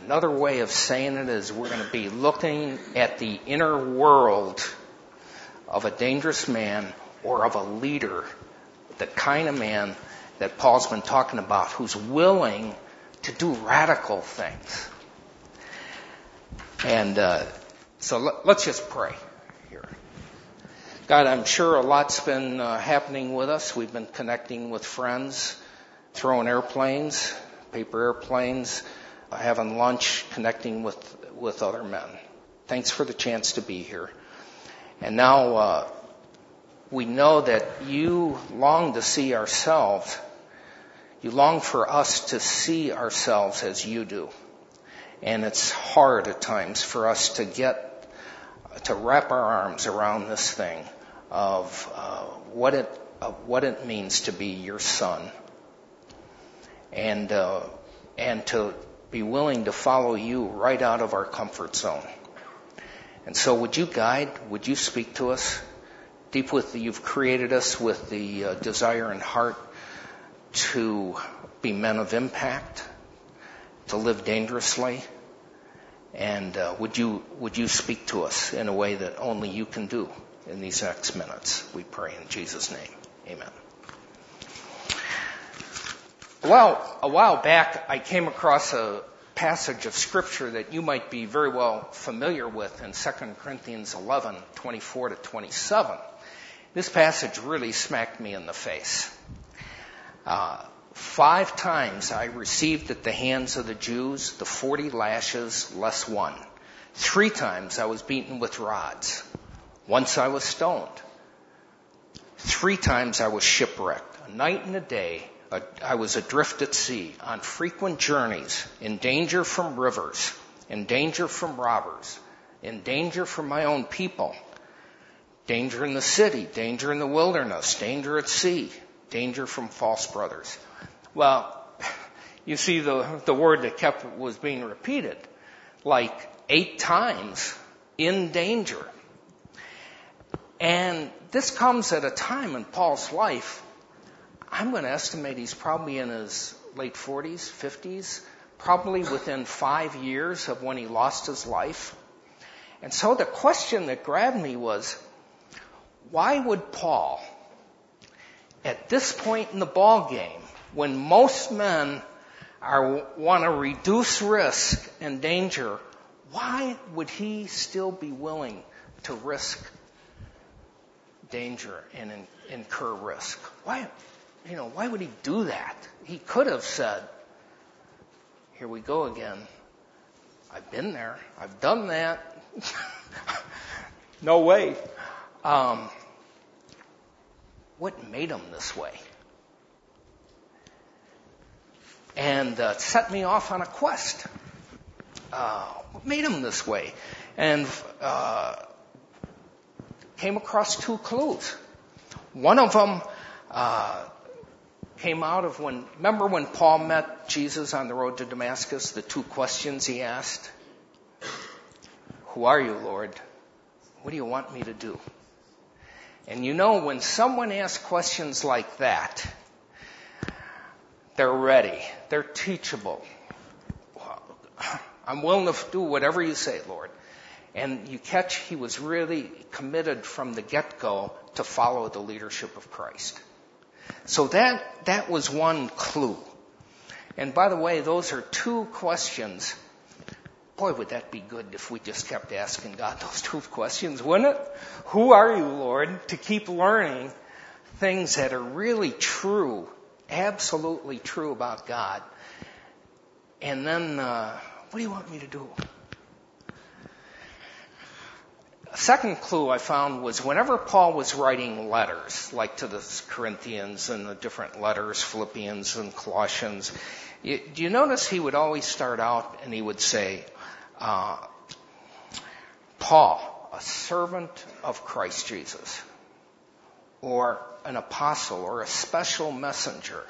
Another way of saying it is we're going to be looking at the inner world of a dangerous man or of a leader, the kind of man that Paul's been talking about, who's willing to do radical things. And so let's just pray here. God, I'm sure a lot's been happening with us. We've been connecting with friends, throwing airplanes, paper airplanes, having lunch, connecting with other men. Thanks for the chance to be here. And now we know that you long to see ourselves. You long for us to see ourselves as you do. And it's hard at times for us to wrap our arms around this thing of what it means to be your son, and to be willing to follow you right out of our comfort zone. And so would you guide, would you speak to us? You've created us with the desire and heart to be men of impact, to live dangerously. And would you speak to us in a way that only you can do in these next minutes? We pray in Jesus' name. Amen. Well, a while back, I came across a passage of Scripture that you might be very well familiar with in 2 Corinthians 11, 24 to 27. This passage really smacked me in the face. 5 times I received at the hands of the Jews the 40 lashes less 1. 3 times I was beaten with rods. Once I was stoned. 3 times I was shipwrecked. A night and a day I was adrift at sea, on frequent journeys, in danger from rivers, in danger from robbers, in danger from my own people, danger in the city, danger in the wilderness, danger at sea, danger from false brothers. Well, you see the word that was being repeated like 8 times, in danger. And this comes at a time in Paul's life, I'm going to estimate he's probably in his late 40s, 50s, probably within 5 years of when he lost his life. And so the question that grabbed me was, why would Paul, at this point in the ball game, when most men want to reduce risk and danger, why would he still be willing to risk danger and incur risk? Why would he do that? He could have said, here we go again. I've been there. I've done that. No way. What made him this way? And set me off on a quest. What made him this way? And came across 2 clues. One of them came out of remember when Paul met Jesus on the road to Damascus, the 2 questions he asked? Who are you, Lord? What do you want me to do? And when someone asks questions like that, they're ready. They're teachable. I'm willing to do whatever you say, Lord. And you catch, he was really committed from the get-go to follow the leadership of Christ. So that was one clue. And by the way, those are 2 questions. Boy, would that be good if we just kept asking God those 2 questions, wouldn't it? Who are you, Lord? To keep learning things that are really true, absolutely true about God. And then, what do you want me to do? A second clue I found was whenever Paul was writing letters, like to the Corinthians and the different letters, Philippians and Colossians, do you notice he would always start out and he would say, Paul, a servant of Christ Jesus, or an apostle, or a special messenger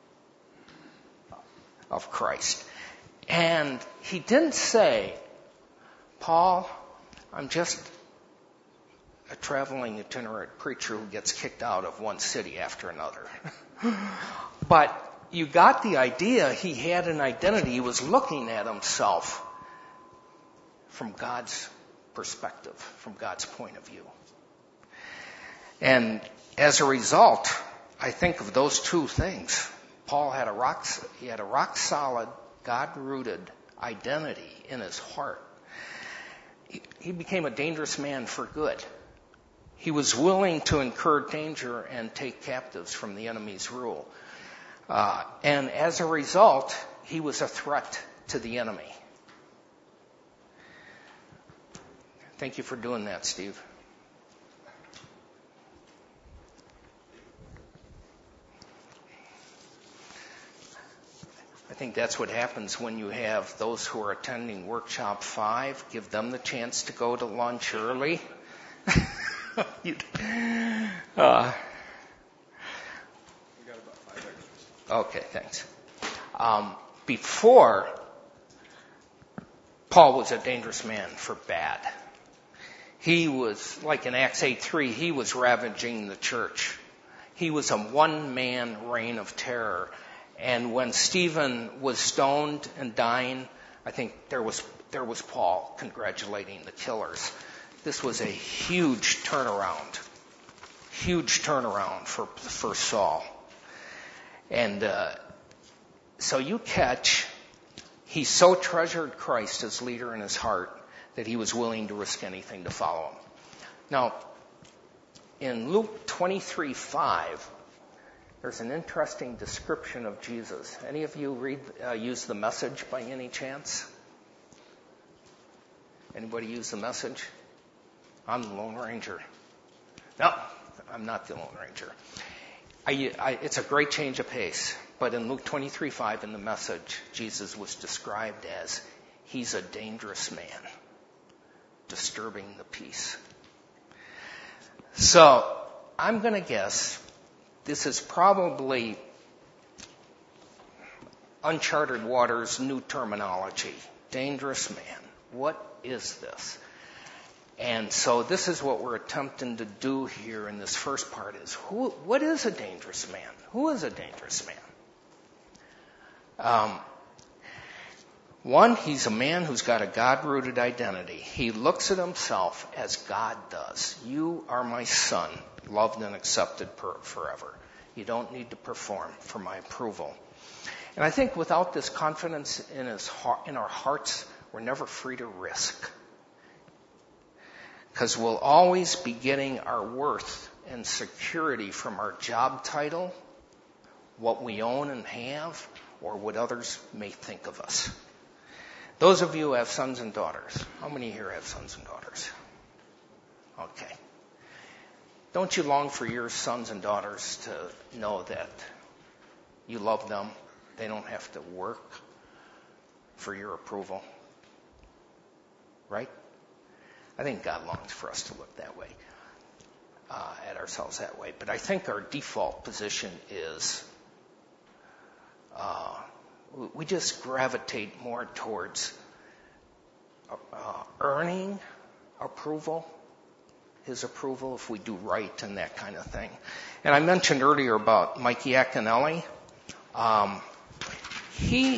of Christ. And he didn't say, Paul, I'm just a traveling itinerant preacher who gets kicked out of one city after another. But you got the idea he had an identity. He was looking at himself from God's perspective, from God's point of view. And as a result, I think of those two things. Paul had a rock solid, God-rooted identity in his heart. He became a dangerous man for good. He was willing to incur danger and take captives from the enemy's rule. And as a result, he was a threat to the enemy. Thank you for doing that, Steve. I think that's what happens when you have those who are attending Workshop 5, give them the chance to go to lunch early. We got about 5 extras. Okay, thanks. Before, Paul was a dangerous man for bad. He was, like in Acts 8:3, he was ravaging the church. He was a one-man reign of terror. And when Stephen was stoned and dying, I think there was Paul congratulating the killers. This was a huge turnaround for Saul. And so you catch, he so treasured Christ as leader in his heart that he was willing to risk anything to follow him. Now, in Luke 23:5, there's an interesting description of Jesus. Any of you use the Message by any chance? Anybody use the Message? I'm the Lone Ranger. No, I'm not the Lone Ranger. It's a great change of pace. But in Luke 23:5 in the Message, Jesus was described as, he's a dangerous man, disturbing the peace. So I'm going to guess this is probably uncharted waters, new terminology. Dangerous man. What is this? And so this is what we're attempting to do here in this first part is, what is a dangerous man? Who is a dangerous man? One, he's a man who's got a God-rooted identity. He looks at himself as God does. You are my son, loved and accepted forever. You don't need to perform for my approval. And I think without this confidence in our hearts, we're never free to risk. Because we'll always be getting our worth and security from our job title, what we own and have, or what others may think of us. Those of you who have sons and daughters, how many here have sons and daughters? Okay. Don't you long for your sons and daughters to know that you love them? They don't have to work for your approval. Right? I think God longs for us to look that way, at ourselves that way. But I think our default position is we just gravitate more towards earning approval, his approval if we do right and that kind of thing. And I mentioned earlier about Mikey Akinelli. He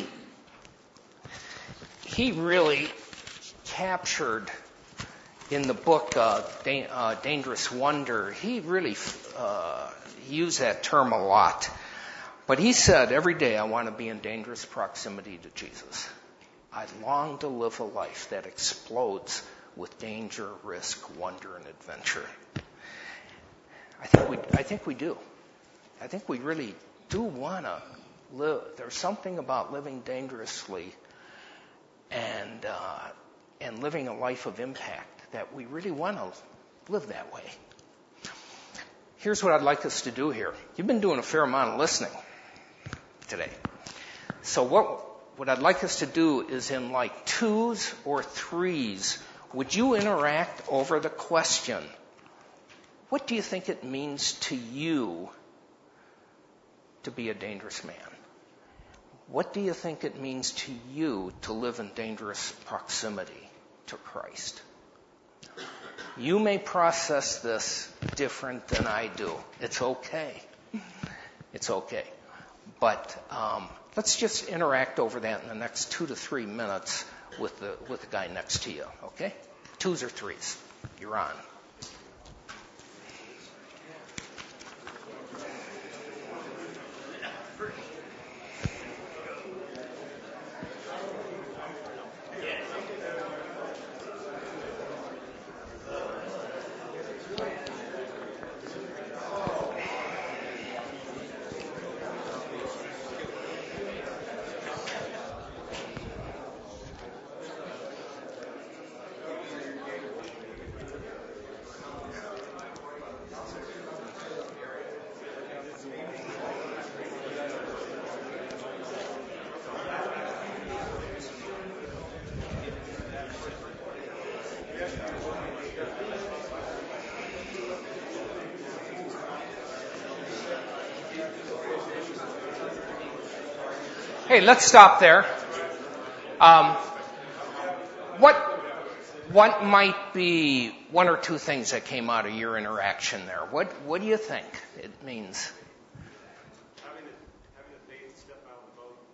really captured in the book Dangerous Wonder, he really used that term a lot. But he said, every day I want to be in dangerous proximity to Jesus. I long to live a life that explodes with danger, risk, wonder, and adventure. I think we do. I think we really do want to live. There's something about living dangerously and living a life of impact that we really want to live that way. Here's what I'd like us to do here. You've been doing a fair amount of listening today. So what I'd like us to do is in like 2s or 3s, would you interact over the question, what do you think it means to you to be a dangerous man? What do you think it means to you to live in dangerous proximity to Christ? You may process this different than I do. It's okay. It's okay. But let's just interact over that in the next 2 to 3 minutes with the guy next to you, okay? 2s or 3s. You're on. Hey, let's stop there. What might be 1 or 2 things that came out of your interaction there? What do you think it means? Having the faith to step out of the boat.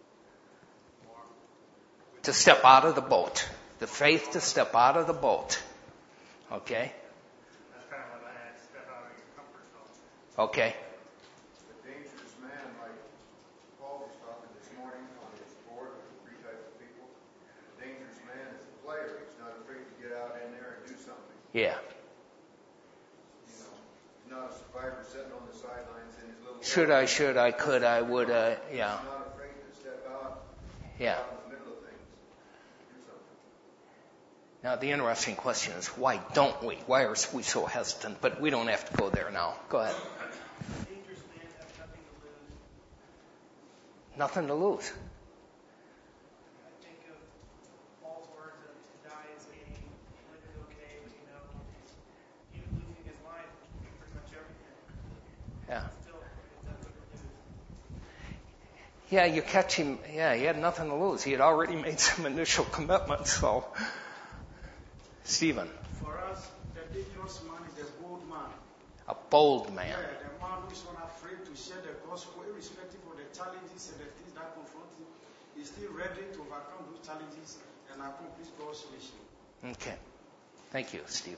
To step out of the boat. The faith to step out of the boat. Okay? That's kind of what I had, step out of your comfort zone. Okay. The dangerous man, like Paul was talking this morning on his board with 3 types of people. The dangerous man is a player. He's not afraid to get out in there and do something. Yeah. You know, he's not a survivor sitting on the sidelines in his little... Should I, could I, would I, yeah. He's not afraid to step out, Yeah. out in the middle of things, do something. Now, the interesting question is, why don't we? Why are we so hesitant? But we don't have to go there now. Go ahead. Dangerous man has nothing to lose. Nothing to lose. I think of Paul's words of to die is gain, live is okay, but even losing his life, pretty much everything. Yeah. Still, it's nothing to lose. Yeah, you catch him. Yeah, he had nothing to lose. He had already made some initial commitments. So, Stephen, For us, the dangerous man is a bold man. a bold man. Yeah, the man who is not afraid to share the gospel, irrespective of the challenges and the things that confront him. He's still ready to overcome those challenges and accomplish God's mission. Okay. Thank you, Stephen.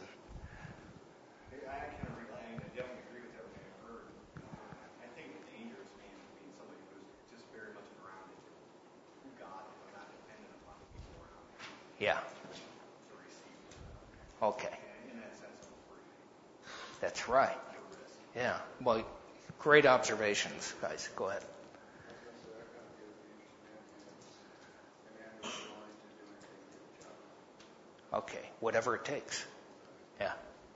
I definitely agree with everything I've heard. I think a dangerous man means somebody who's just very much grounded in God and not dependent upon the people around him Yeah. to receive. Okay. And in that sense, I'm free That's right. to risk. Yeah. Well, great observations, guys. Go ahead. Okay. Whatever it takes. Yeah.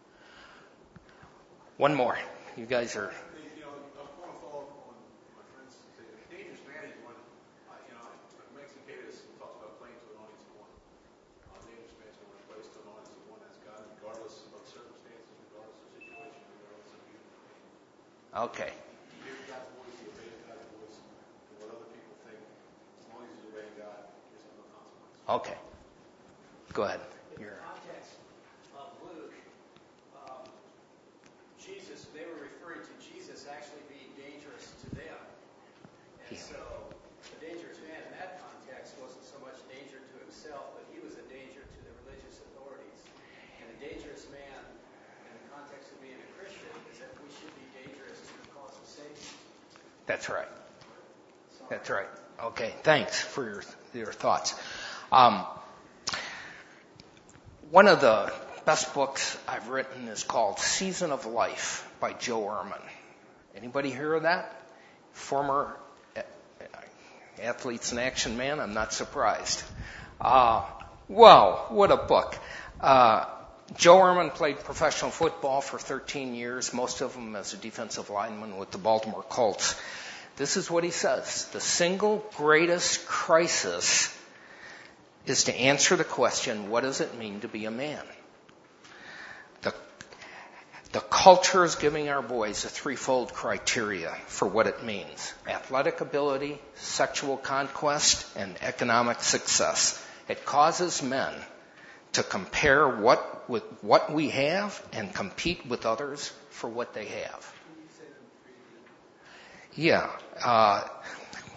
One more. You guys are. You know, I want to follow up on my friends say the dangerous man is when, Mexican Cadis talks about playing to an audience of one. Dangerous man is when he plays to an audience of one. That's God, regardless of circumstances, regardless of situation, regardless of even pain. Okay. He hears God's voice, he obeys God's voice, and what other people think, as long as he's obeying God, there's no consequence. Okay. Go ahead. In the context of Luke, Jesus, they were referring to Jesus actually being dangerous to them. And so the dangerous man in that context wasn't so much danger to himself, but he was a danger to the religious authorities. And the dangerous man in the context of being a Christian is that we should be dangerous to the cause of Satan. That's right. Sorry. That's right. Okay. Thanks for your thoughts. One of the best books I've written is called Season of Life by Joe Ehrman. Anybody hear of that? Former Athletes in Action man? I'm not surprised. Well, what a book. Joe Ehrman played professional football for 13 years, most of them as a defensive lineman with the Baltimore Colts. This is what he says. The single greatest crisis is to answer the question, what does it mean to be a man? The culture is giving our boys a threefold criteria for what it means. Athletic ability, sexual conquest, and economic success. It causes men to compare with what we have and compete with others for what they have. Yeah.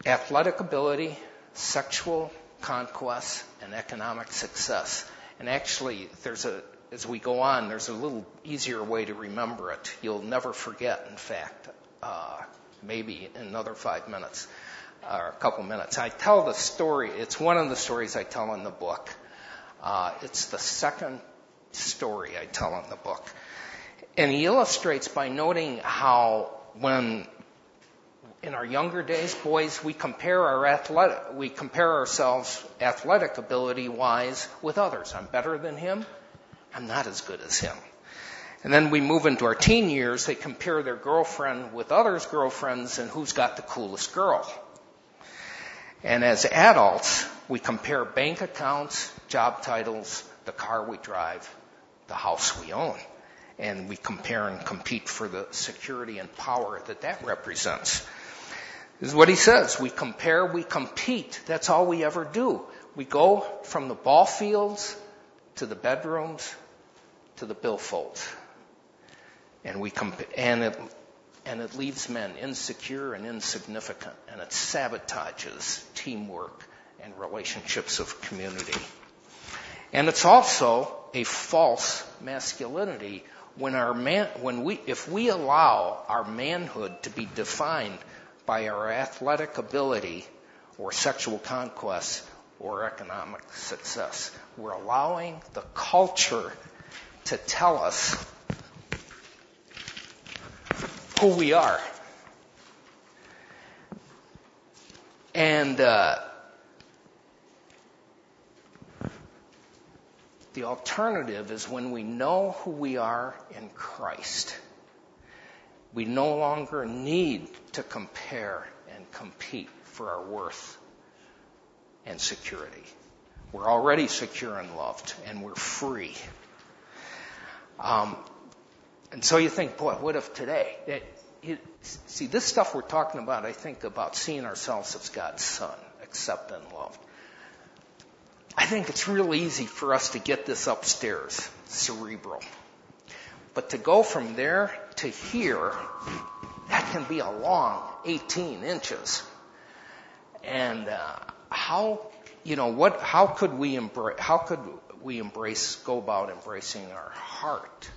athletic ability, sexual conquest, and economic success. And actually, as we go on, there's a little easier way to remember it. You'll never forget, in fact, maybe in another 5 minutes or a couple minutes. I tell the story. It's one of the stories I tell in the book. It's the second story I tell in the book. And he illustrates by noting how when in our younger days, boys, we compare ourselves athletic ability wise with others. I'm better than him. I'm not as good as him. And then we move into our teen years, they compare their girlfriend with others' girlfriends and who's got the coolest girl. And as adults, we compare bank accounts, job titles, the car we drive, the house we own. And we compare and compete for the security and power that represents. This is what he says. We compare, we compete. That's all we ever do. We go from the ball fields to the bedrooms to the billfolds. And it leaves men insecure and insignificant. And it sabotages teamwork and relationships of community. And it's also a false masculinity if we allow our manhood to be defined by our athletic ability or sexual conquest or economic success. We're allowing the culture to tell us who we are. And the alternative is when we know who we are in Christ, we no longer need to compare and compete for our worth and security. We're already secure and loved, and we're free. And so you think, boy, what if today? See, this stuff we're talking about, I think about seeing ourselves as God's son, accepted and loved. I think it's real easy for us to get this upstairs, cerebral. But to go from there to here, that can be a long 18 inches. And how could we go about embracing our heart?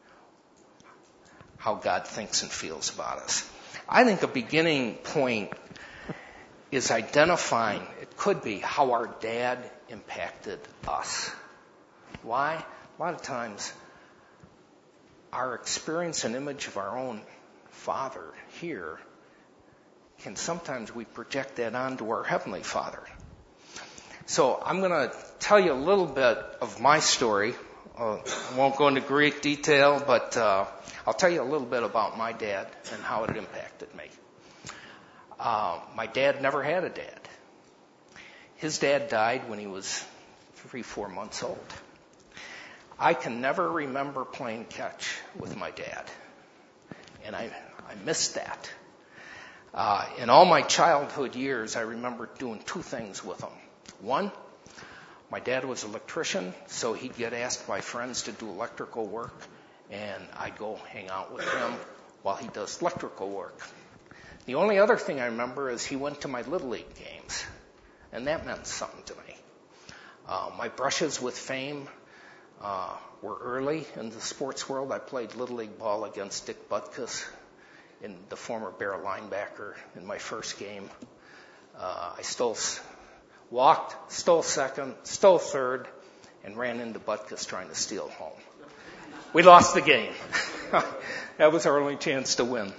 How God thinks and feels about us. I think a beginning point is identifying, it could be how our dad impacted us. Why? A lot of times, our experience and image of our own father here can sometimes we project that onto our Heavenly Father. So I'm going to tell you a little bit of my story. I won't go into great detail, but I'll tell you a little bit about my dad and how it impacted me. My dad never had a dad. His dad died when he was 3-4 months old. I can never remember playing catch with my dad. And I missed that. In all my childhood years, I remember doing 2 things with him. One, my dad was an electrician, so he'd get asked by friends to do electrical work, and I'd go hang out with him while he does electrical work. The only other thing I remember is he went to my Little League games, and that meant something to me. My brushes with fame were early in the sports world. I played Little League ball against Dick Butkus, in the former Bear linebacker, in my first game. I stole second, stole third, and ran into Butkus trying to steal home. We lost the game. That was our only chance to win.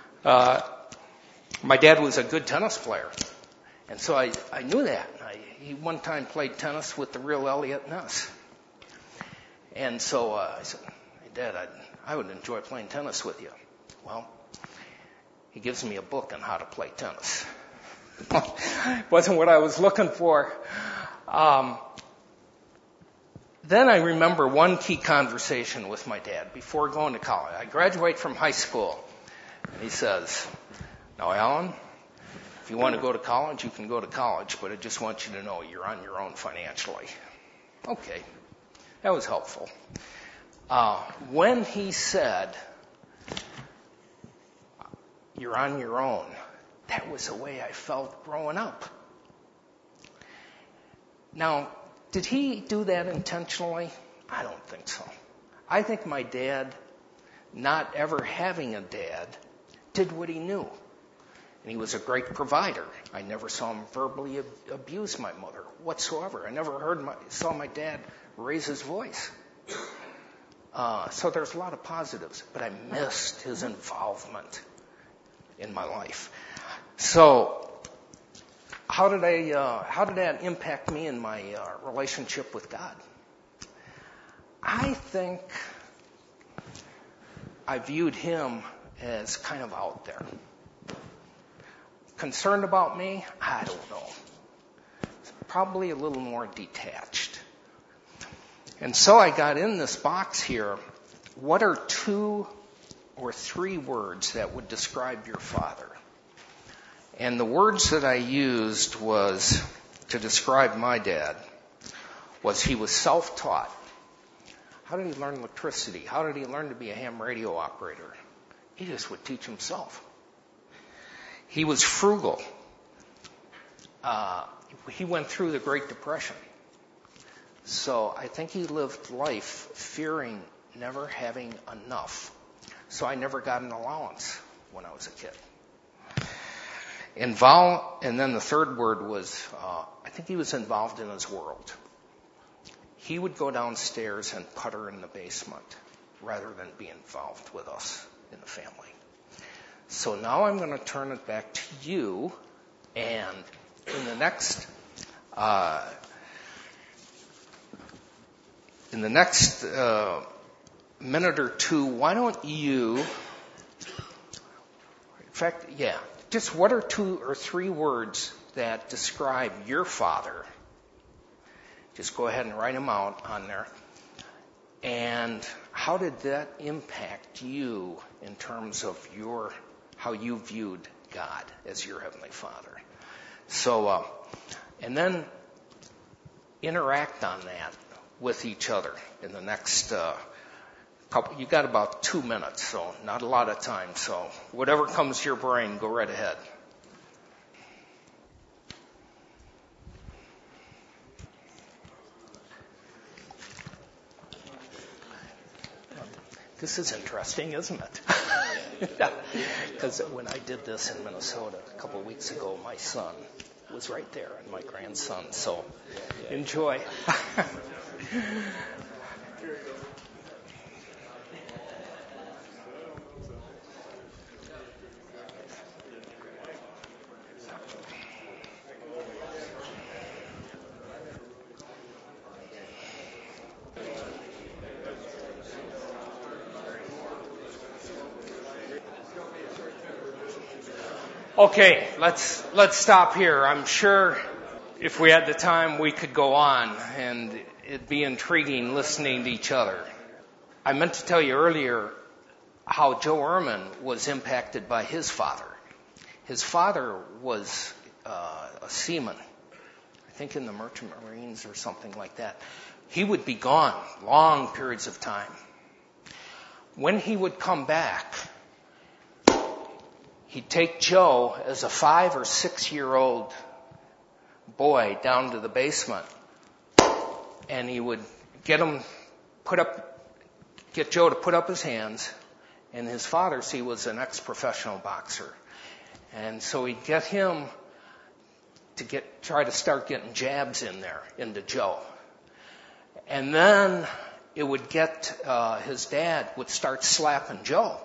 My dad was a good tennis player, and so I knew that. He one time played tennis with the real Elliot Ness. And so I said, hey, Dad, I would enjoy playing tennis with you. Well, he gives me a book on how to play tennis. Wasn't what I was looking for. Then I remember one key conversation with my dad before going to college. I graduate from high school, and he says, now, Alan, if you want to go to college, you can go to college, but I just want you to know you're on your own financially. Okay, that was helpful. When he said, you're on your own, that was the way I felt growing up. Now, did he do that intentionally? I don't think so. I think my dad, not ever having a dad, did what he knew. And he was a great provider. I never saw him verbally abuse my mother whatsoever. I never saw my dad raise his voice. So there's a lot of positives, but I missed his involvement in my life. So how did that impact me in my relationship with God? I think I viewed him as kind of out there. Concerned about me? I don't know. Probably a little more detached. And so I got in this box here. What are 2 or 3 words that would describe your father? And the words that I used was to describe my dad was he was self-taught. How did he learn electricity? How did he learn to be a ham radio operator? He just would teach himself. He was frugal. He went through the Great Depression. So I think he lived life fearing never having enough. So I never got an allowance when I was a kid. And then the third word was, I think he was involved in his world. He would go downstairs and putter in the basement rather than be involved with us in the family. So now I'm going to turn it back to you, and in the next minute or two, why don't you, in fact, just what are 2 or 3 words that describe your father? Just go ahead and write them out on there. And how did that impact you in terms of how you viewed God as your Heavenly Father? So, and then interact on that with each other in the next couple. You got about 2 minutes, so not a lot of time. So whatever comes to your brain, go right ahead. This is interesting, isn't it? Because when I did this in Minnesota a couple of weeks ago, my son was right there, and my grandson. So enjoy. Okay, let's stop here. I'm sure if we had the time, we could go on, and it'd be intriguing listening to each other. I meant to tell you earlier how Joe Ehrman was impacted by his father. His father was a seaman, I think in the Merchant Marines or something like that. He would be gone long periods of time. When he would come back, he'd take Joe as a 5 or 6 year old boy down to the basement, and he would get Joe to put up his hands. And his father, he was an ex-professional boxer, and so he'd get him to try to start getting jabs in there into Joe, and then it would get his dad would start slapping Joe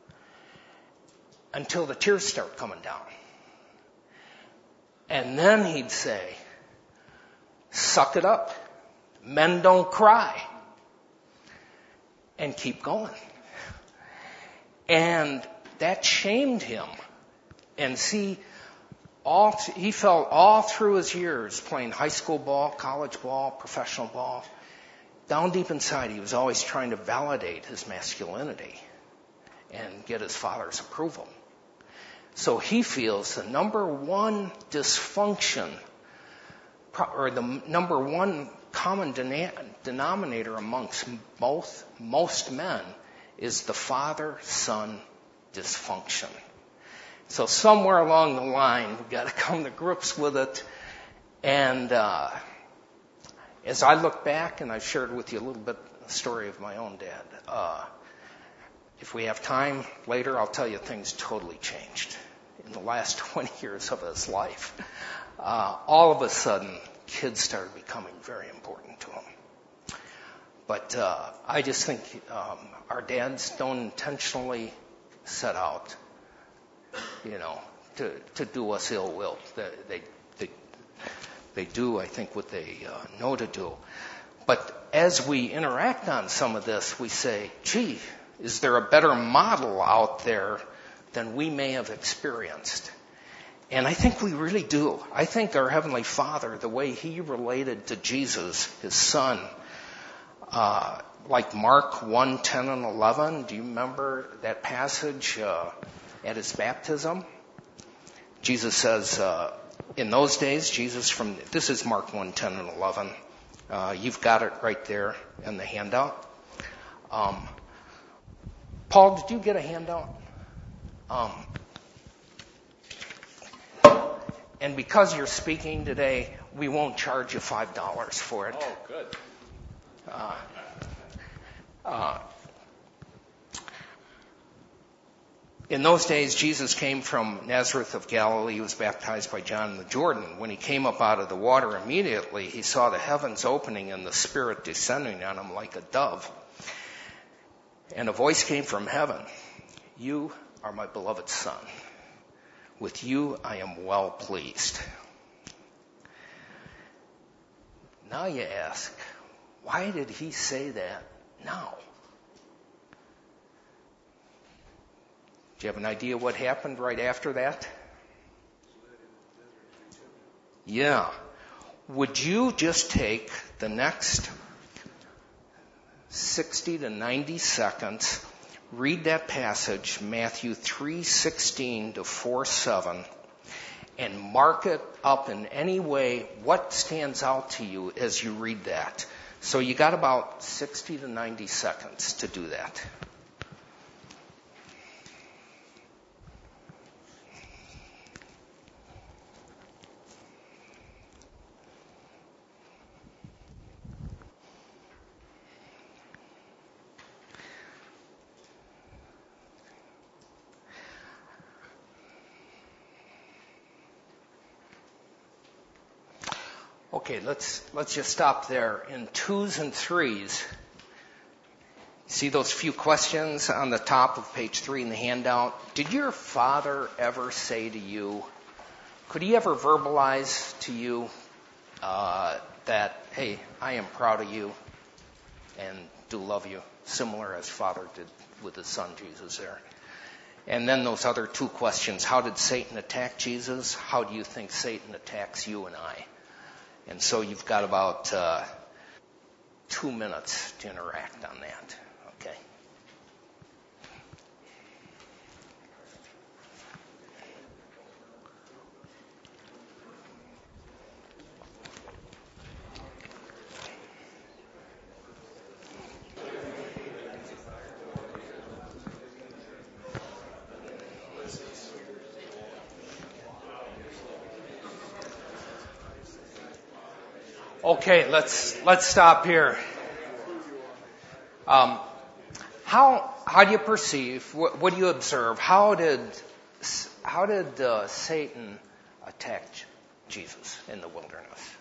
until the tears start coming down. And then he'd say, "Suck it up. Men don't cry." And keep going. And that shamed him. And he felt all through his years playing high school ball, college ball, professional ball, down deep inside he was always trying to validate his masculinity and get his father's approval. So he feels the number one dysfunction, or the number one common denominator amongst most men, is the father-son dysfunction. So somewhere along the line, we've got to come to grips with it. And as I look back, and I've shared with you a little bit the story of my own dad, if we have time later, I'll tell you things totally changed in the last 20 years of his life. All of a sudden, kids started becoming very important to him. But I just think our dads don't intentionally set out, to do us ill will. They do, I think, what they know to do. But as we interact on some of this, we say, gee, is there a better model out there than we may have experienced? And I think we really do. I think our Heavenly Father, the way He related to Jesus, His Son, like Mark 1, 10, and 11, do you remember that passage at His baptism? Jesus says, in those days, this is Mark 1, 10, and 11. You've got it right there in the handout. Paul, did you get a handout? And because you're speaking today, we won't charge you $5 for it. Oh, good. In those days, Jesus came from Nazareth of Galilee. He was baptized by John in the Jordan. When he came up out of the water, immediately he saw the heavens opening and the Spirit descending on him like a dove. And a voice came from heaven. You are my beloved Son. With you I am well pleased. Now you ask, why did he say that now? Do you have an idea what happened right after that? Yeah. Would you just take the next 60 to 90 seconds, read that passage, Matthew 3:16 to 4:7, and mark it up in any way what stands out to you as you read that. So you got about 60 to 90 seconds to do that. Okay, let's just stop there. In 2s and 3s, see those few questions on the top of page 3 in the handout? Did your father ever say to you, could he ever verbalize to you that, hey, I am proud of you and do love you, similar as Father did with his Son Jesus there? And then those other 2 questions, how did Satan attack Jesus? How do you think Satan attacks you and I? And so you've got about 2 minutes to interact on that, okay? Okay, let's stop here. How do you perceive? What do you observe? How did Satan attack Jesus in the wilderness?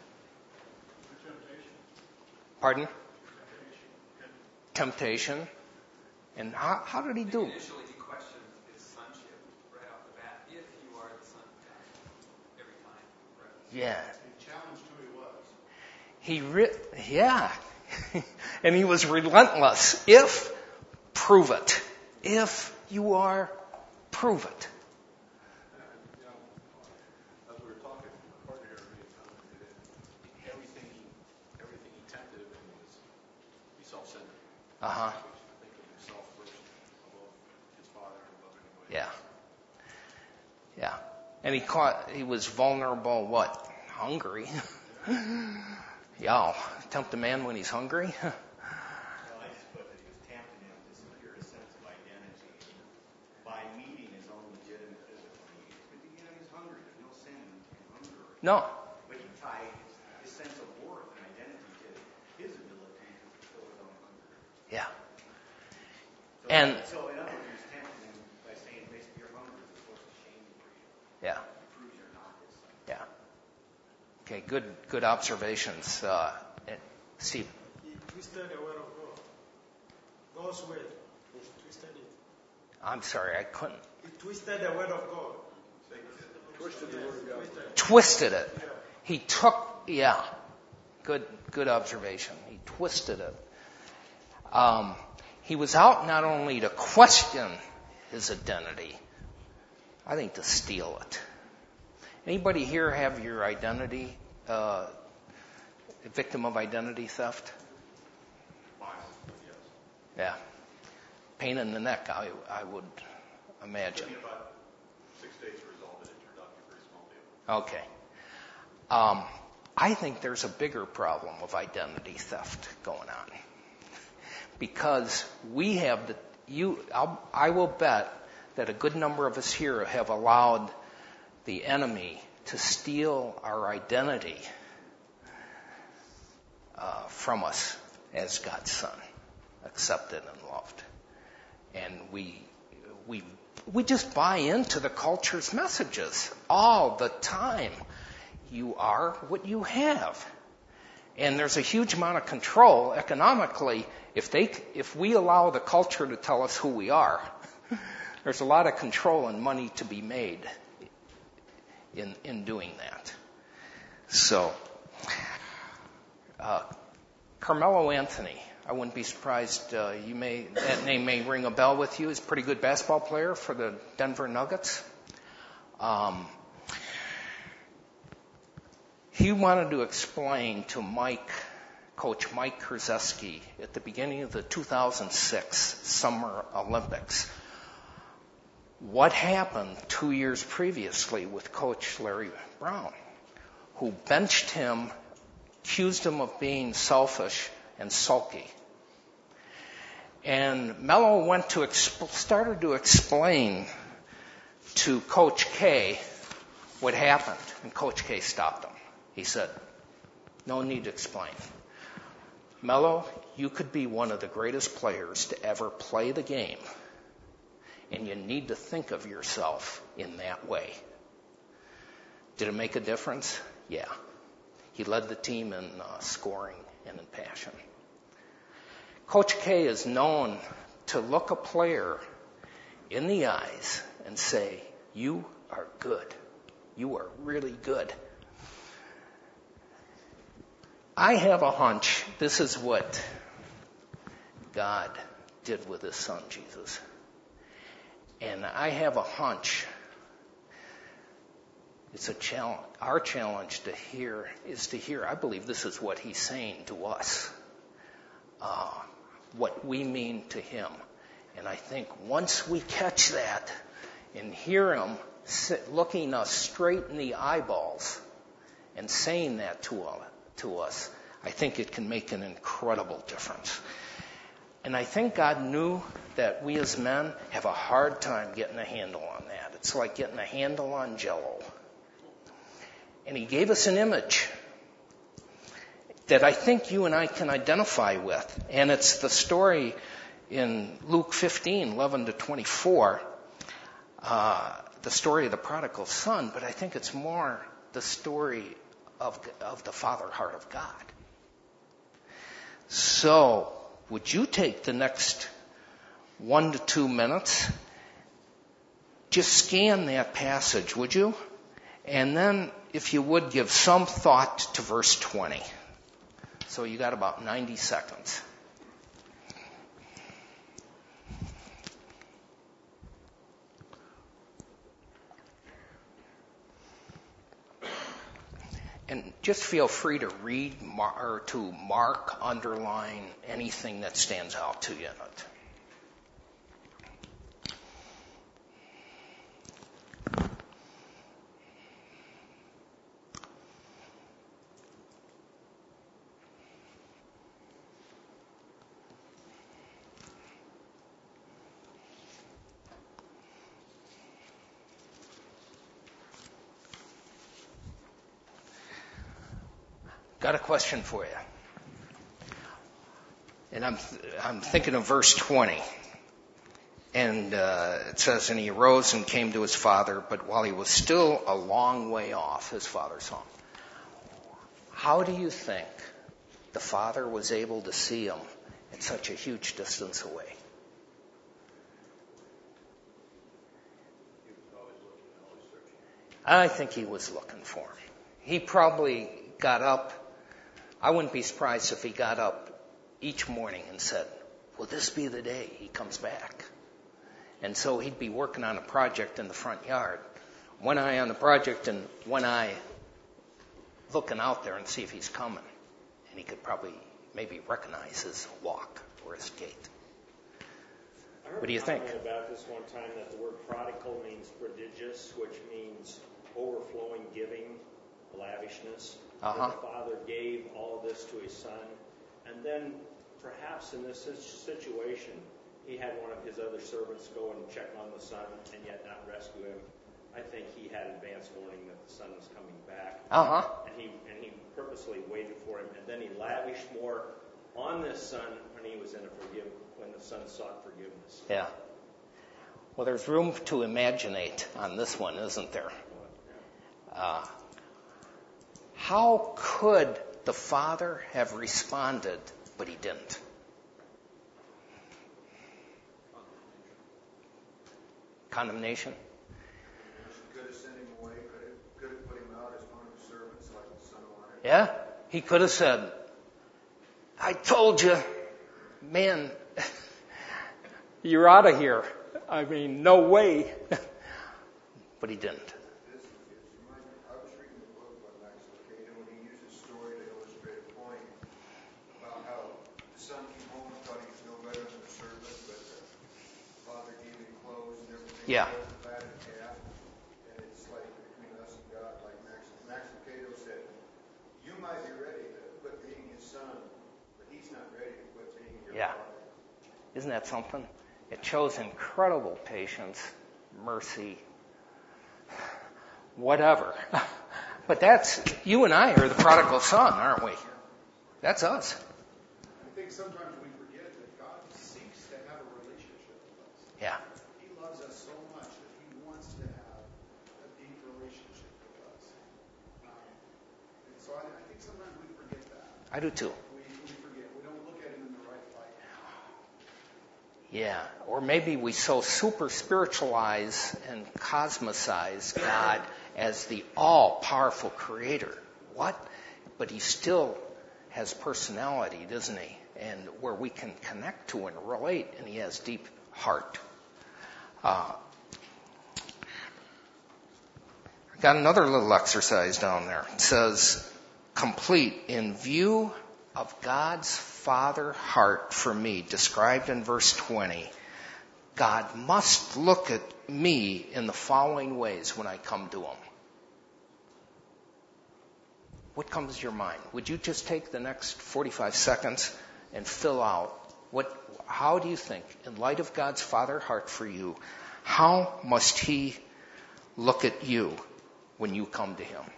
Pardon? Temptation. And how did he do? Initially, he questioned his sonship right off the bat. If you are the Son of God, every time. Right? Yeah. He challenged who he was. And he was relentless. If, prove it. If you are, prove it. As we were talking, hard to hear me commented that everything he tempted him in was be self-centered. Uh-huh. Thinking of himself first above his father and above anybody Yeah. else. Yeah. And he was vulnerable, what? Hungry. Yeah. Tempt a man when he's hungry. Well, I just put that he was tempting him to secure a sense of identity by meeting his own legitimate physical needs. No. But he tied his sense of worth and identity to his ability to fulfill his own hunger. Yeah. So in other words, he was tempting him by saying, basically, your hunger is a source of shame for you. Yeah. It proves you're not his son. Yeah. Okay, good observations. Steve. He twisted the word of God. God's word. He twisted it. I'm sorry, I couldn't. He twisted the word of God. Twisted the word of God. Twisted it. Yeah. He took, yeah. Good observation. He twisted it. He was out not only to question his identity, I think to steal it. Anybody here have your identity, a victim of identity theft? Yeah. Pain in the neck, I would imagine. Took me about 6 days to resolve it. It turned out to be a pretty small deal. Okay. I think there's a bigger problem of identity theft going on. Because we have I will bet that a good number of us here have allowed the enemy to steal our identity from us as God's son, accepted and loved. And we just buy into the culture's messages all the time. You are what you have. And there's a huge amount of control economically if we allow the culture to tell us who we are. There's a lot of control and money to be made in doing that. So, Carmelo Anthony, I wouldn't be surprised. That name may ring a bell with you. He's a pretty good basketball player for the Denver Nuggets. He wanted to explain to Coach Mike Krzyzewski at the beginning of the 2006 Summer Olympics what happened 2 years previously with Coach Larry Brown, who benched him, accused him of being selfish and sulky. And Melo started to explain to Coach K what happened, and Coach K stopped him. He said, "No need to explain. Melo, you could be one of the greatest players to ever play the game, and you need to think of yourself in that way." Did it make a difference? Yeah. He led the team in scoring and in passion. Coach K is known to look a player in the eyes and say, "You are good. You are really good." I have a hunch this is what God did with his son, Jesus. And I have a hunch it's a challenge. Our challenge is to hear. I believe this is what he's saying to us, what we mean to him. And I think once we catch that and hear him looking us straight in the eyeballs and saying that to us, I think it can make an incredible difference. And I think God knew that we as men have a hard time getting a handle on that. It's like getting a handle on Jell-O. And he gave us an image that I think you and I can identify with. And it's the story in Luke 15, 11 to 24, the story of the prodigal son, but I think it's more the story of the father heart of God. So, would you take the next 1 to 2 minutes, just scan that passage, would you? And then, if you would, give some thought to verse 20. So you got about 90 seconds. And just feel free to read or to mark, underline anything that stands out to you in it. Got a question for you. And I'm thinking of verse 20. And it says, and he arose and came to his father, but while he was still a long way off, his father saw him. How do you think the father was able to see him at such a huge distance away? I think he was looking for him. He probably got up. I wouldn't be surprised if he got up each morning and said, will this be the day he comes back? And so he'd be working on a project in the front yard. One eye on the project and one eye looking out there and see if he's coming. And he could probably maybe recognize his walk or his gait. What do you think? I heard a comment about this one time that the word prodigal means prodigious, which means overflowing giving, lavishness. The father gave all this to his son. And then perhaps in this situation, he had one of his other servants go and check on the son and yet not rescue him. I think he had advance warning that the son was coming back. And he purposely waited for him. And then he lavished more on this son when the son sought forgiveness. Yeah. Well, there's room to imaginate on this one, isn't there? How could the father have responded, but he didn't? Condemnation? Could have sent him away, could have put him out as one of the servants like the son wanted. Yeah? He could have said, I told you, man, you're out of here. I mean, no way. But he didn't. I was reading the book by Max Lucado, and he used a story to illustrate a point about how the son came home and thought he was no better than the servant, but the father gave him clothes and everything. Yeah. Fatted calf, and it's like between us and God, like Max Lucado said, you might be ready to quit being his son, but he's not ready to quit being your father. Isn't that something? It shows incredible patience, mercy, whatever. But that's, you and I are the prodigal son, aren't we? That's us. I think sometimes we forget that God seeks to have a relationship with us. Yeah. He loves us so much that he wants to have a deep relationship with us. And so I think sometimes we forget that. I do too. We forget. We don't look at him in the right light. Yeah. Or maybe we so super spiritualize and cosmicize God as the all-powerful creator. What? But he still has personality, doesn't he? And where we can connect to and relate, and he has deep heart. I got another little exercise down there. It says, complete in view of God's Father heart for me, described in verse 20. God must look at me in the following ways when I come to him. What comes to your mind? Would you just take the next 45 seconds and fill out how do you think, in light of God's Father heart for you, how must he look at you when you come to him?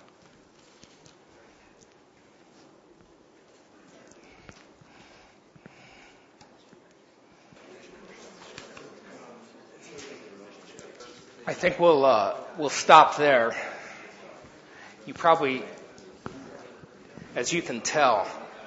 I think we'll stop there. You probably, as you can tell,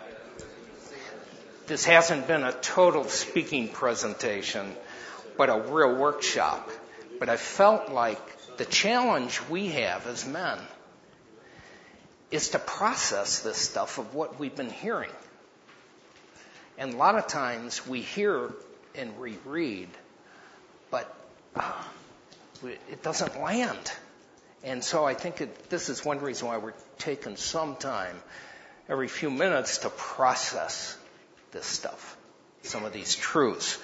this hasn't been a total speaking presentation, but a real workshop. But I felt like the challenge we have as men is to process this stuff of what we've been hearing. And a lot of times we hear and reread, but it doesn't land. And so I think this is one reason why we're taking some time every few minutes to process this stuff, some of these truths.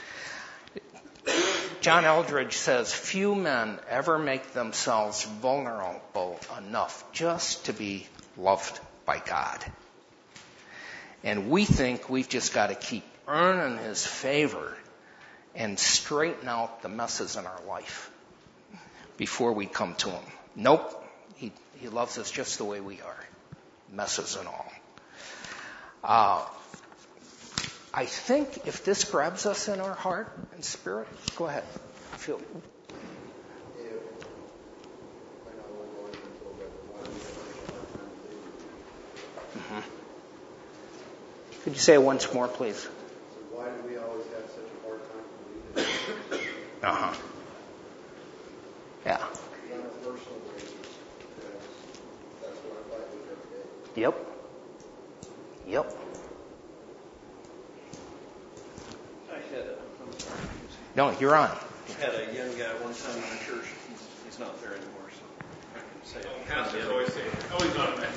John Eldredge says, few men ever make themselves vulnerable enough just to be loved by God. And we think we've just got to keep earning his favor and straighten out the messes in our life before we come to him. Nope. He loves us just the way we are, messes and all. I think if this grabs us in our heart and spirit, go ahead. Feel. Mm-hmm. Could you say it once more, please? So why do we always have such a hard time believing it? Uh-huh. Yeah. On a personal basis, that's what I fight with every day. Yep. No, you're on. I had a young guy one time in the church. He's not there anymore, so I can say it. Pastors always say, always not a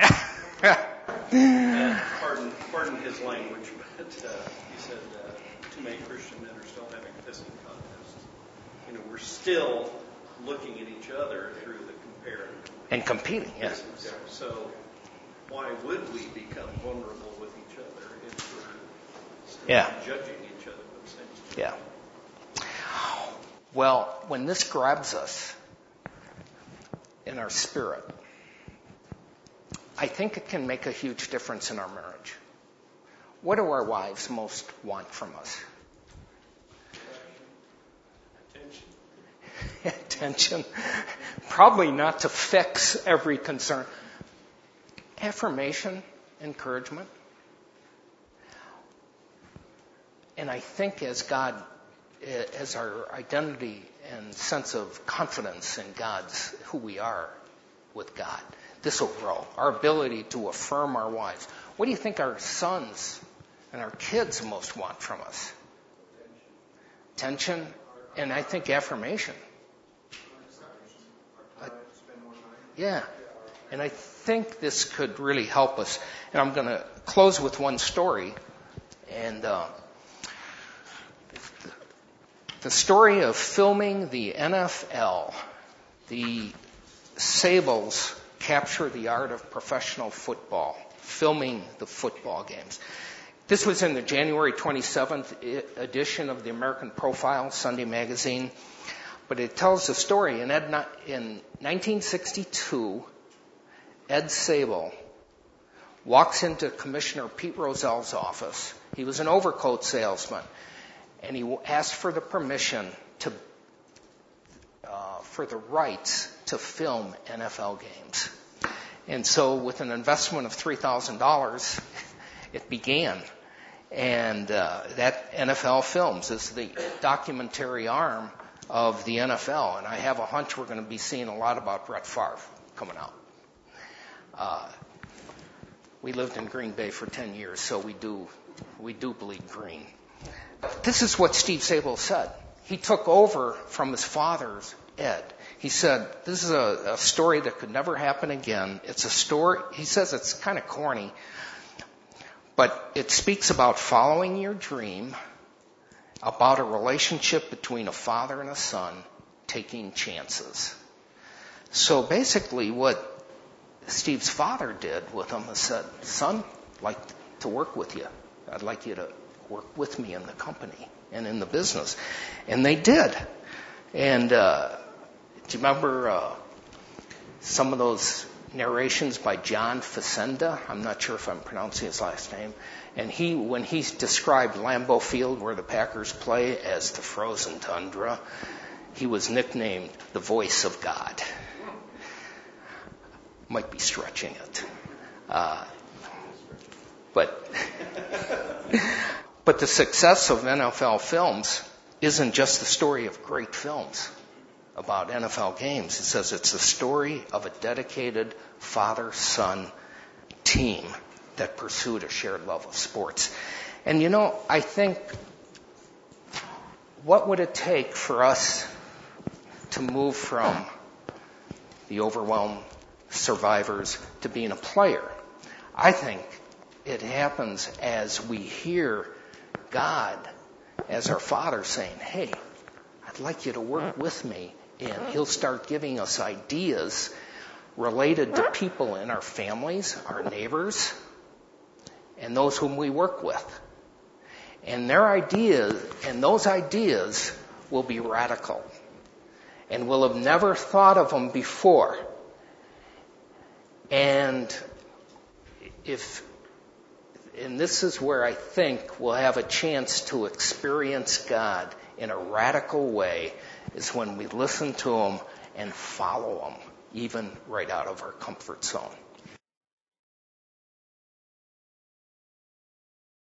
mentor. Pardon his language, but he said too many Christian men are still having pissing contests. You know, we're still looking at each other through the compare and competing. Yes. So why would we become vulnerable with each other if we're still judging each other with the same? Yeah. Well, when this grabs us in our spirit, I think it can make a huge difference in our marriage. What do our wives most want from us? Attention. Probably not to fix every concern. Affirmation, encouragement. And I think as our identity and sense of confidence in who we are with God, this will grow. Our ability to affirm our wives. What do you think our sons and our kids most want from us? Attention, and I think affirmation. Yeah. And I think this could really help us. And I'm going to close with one story. And the story of filming the NFL. The Sables capture the art of professional football, filming the football games. This was in the January 27th edition of the American Profile Sunday magazine. But it tells the story. In 1962, Ed Sable walks into Commissioner Pete Rozell's office. He was an overcoat salesman. And he asked for the permission for the rights to film NFL games. And so with an investment of $3,000, it began. And that NFL Films is the documentary arm of the NFL. And I have a hunch we're going to be seeing a lot about Brett Favre coming out. We lived in Green Bay for 10 years, so we do bleed green. This is what Steve Sable said. He took over from his father's Ed. He said, this is a story that could never happen again. It's a story, he says it's kind of corny, but it speaks about following your dream, about a relationship between a father and a son, taking chances. So basically what Steve's father did with him is said, son, I'd like to work with you. I'd like you to work with me in the company and in the business. And they did. And do you remember some of those narrations by John Facenda? I'm not sure if I'm pronouncing his last name. And when he described Lambeau Field, where the Packers play, as the frozen tundra, he was nicknamed the voice of God. Might be stretching it. But the success of NFL Films isn't just the story of great films about NFL games. It says it's the story of a dedicated father-son team that pursued a shared love of sports. And you know, I think, what would it take for us to move from the overwhelmed survivors to being a player? I think it happens as we hear God as our Father saying, hey, I'd like you to work with me. And He'll start giving us ideas related to people in our families, our neighbors, and those whom we work with. And those ideas will be radical. And we'll have never thought of them before. And if And this is where I think we'll have a chance to experience God in a radical way, is when we listen to Him and follow Him, even right out of our comfort zone.